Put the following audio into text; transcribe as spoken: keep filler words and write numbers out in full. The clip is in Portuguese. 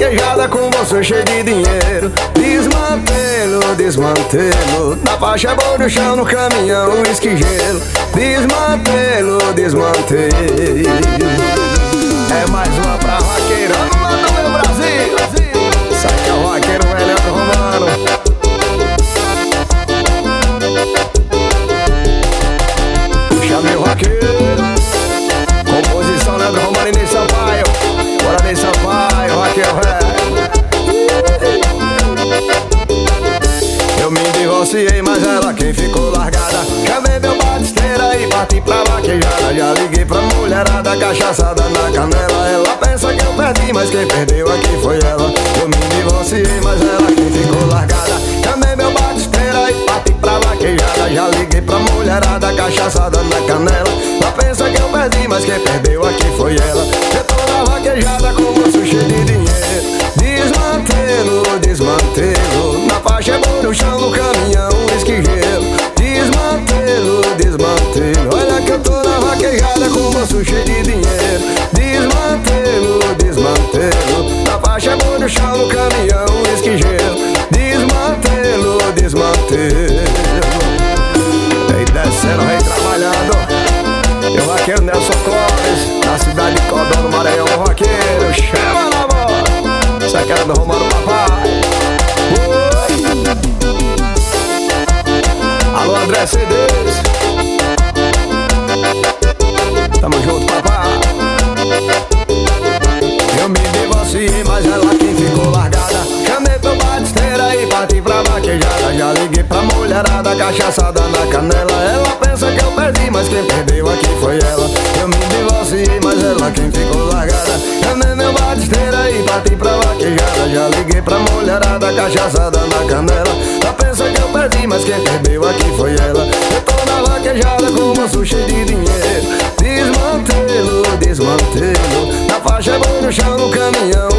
vaquejada com você cheio de dinheiro. Desmantelo, desmantelo, na faixa boa no chão, no caminhão, esquigelo. Desmantelo, desmantelo. É mais uma pra vaqueirão lá no meu Brasil. Sai que é o vaqueiro Leandro Romano. Puxa meu vaqueiro. Composição Leandro Romano e Ney Sampaio. Bora Ney Sampaio, vaqueiro velho. Eu me divorciei, mas ela quem ficou largada. Chamei meu batisteira e parti pra vaquejada. Já liguei pra mulherada, cachaçada na canela. Ela pensa que eu perdi, mas quem perdeu aqui foi ela. Eu me divorciei, mas ela quem ficou largada. Chamei meu batisteira e parti pra vaquejada. Já liguei pra mulherada, cachaçada na canela. Ela pensa que eu perdi, mas quem perdeu aqui foi ela. Eu tô na vaquejada com o bolso cheio de dinheiro. Desmantelo, desmantelo, na faixa boa no chão, no caminhão, esquigelo. Desmantelo, desmantelo, olha que eu tô na vaquejada com o bolso cheio de dinheiro. Desmantelo, desmantelo, na faixa boa no chão, no caminhão, esquigelo. Desmantelo, desmantelo. Vem descendo, vem trabalhando. Eu vaqueiro Nelson Clóvis, na cidade de Codó, no Maranhão, vaqueiro, chama na voz. Sacana do Romano Papai. Oi. Alô André C Ds. Tamo junto, papai. Eu me divorciei, mas ela quem ficou largada. Chamei pro batisteira e parti pra vaquejada. Já liguei pra mulherada, cachaçada na canela. Ela pensa que eu perdi, mas quem perdeu aqui foi ela. Eu me divorciei, mas ela quem ficou largada. Chamei meu batisteira e parti pra vaquejada. Já liguei pra mulherada, cachaçada na canela. Ela pensa que eu perdi, mas quem perdeu aqui foi ela. Eu tô na vaquejada com o bolso cheio de dinheiro. Desmantelo, desmantelo, na faixa boa no chão, no caminhão,